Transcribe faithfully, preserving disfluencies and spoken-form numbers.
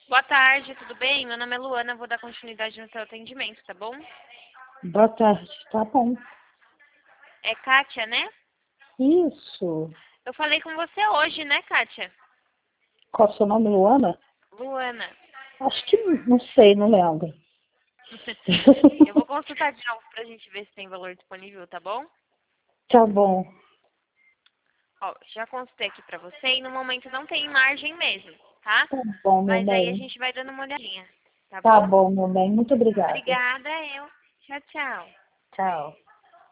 Boa tarde, tudo bem? Meu nome é Luana, vou dar continuidade no seu atendimento, tá bom? Boa tarde, tá bom. É Kátia, né? Isso. Eu falei com você hoje, né, Kátia? Qual é o seu nome, Luana? Luana. Acho que não sei, não lembro. Eu vou consultar de novo pra gente ver se tem valor disponível, tá bom? Tá bom. Ó, já consultei aqui pra você e no momento não tem margem mesmo, tá? Tá bom, meu Mas aí a bem. gente vai dando uma olhadinha, tá Tá bom? bom, meu bem. Muito obrigada. Obrigada, eu. Tchau, tchau. Tchau.